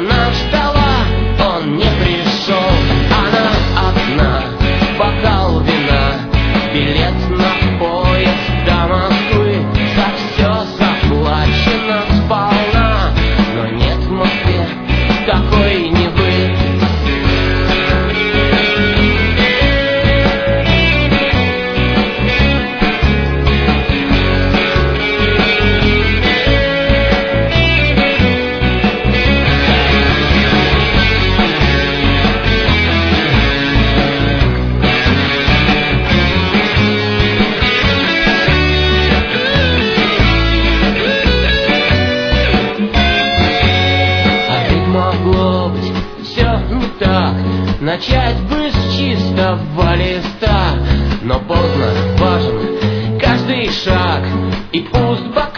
Она ждала, он не пришел. Она одна, бокал вина, билет на поезд до Москвы. За все заплачено сполна, но нет в Москве такой Невы. Начать бы с чистого листа, но поздно, важен каждый шаг, и пуст бокал.